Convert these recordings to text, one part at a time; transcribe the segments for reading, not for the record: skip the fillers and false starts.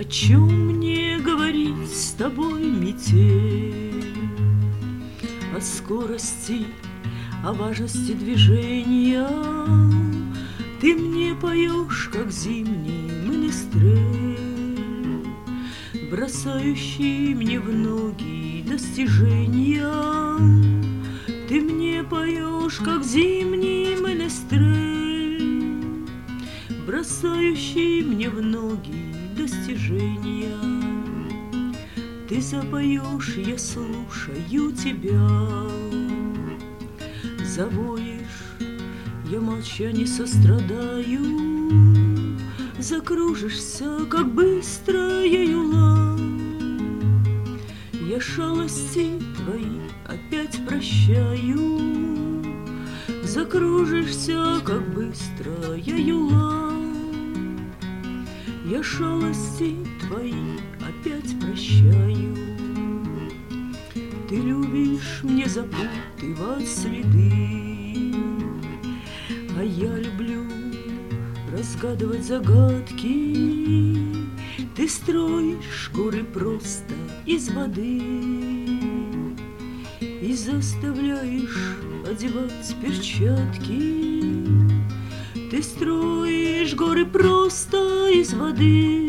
О чем мне говорить с тобой, метель? О скорости, о важности движения. Ты мне поешь, как зимний менестрель, бросающий мне в ноги достижения. Ты мне поешь, как зимний менестрель, бросающий мне в ноги достижения. Ты запоешь, я слушаю тебя, завоешь, я молча не сострадаю, закружишься, как быстрая юла. Я шалости твои опять прощаю, закружишься, как быстрая юла. Я шалости твои опять прощаю. Ты любишь мне запутывать следы, а я люблю разгадывать загадки. Ты строишь горы просто из воды и заставляешь одевать перчатки. Ты строишь горы просто из воды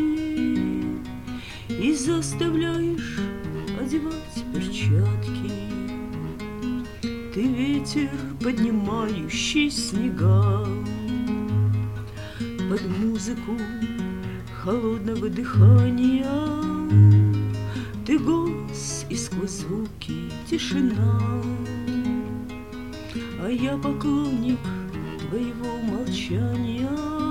и заставляешь одевать перчатки. Ты ветер, поднимающий снега под музыку холодного дыхания. Ты голос, и сквозь звуки тишина, а я поклонник твоего молчания.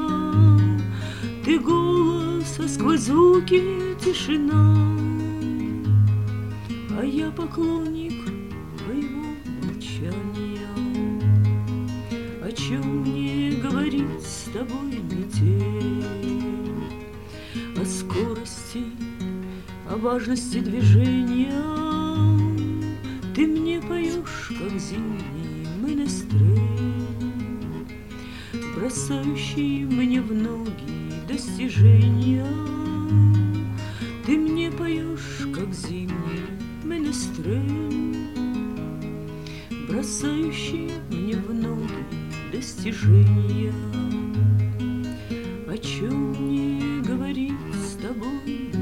Ты голос, а сквозь звуки тишина, а я поклонник твоего молчания. О чем мне говорить с тобой, метель? О скорости, о важности движения. Ты мне поешь, как зимний менестрель, бросающий мне в ноги достижения. Ты мне поешь, как зимний менестрель, бросающий мне в ноги достижения. О чем мне говорить с тобой,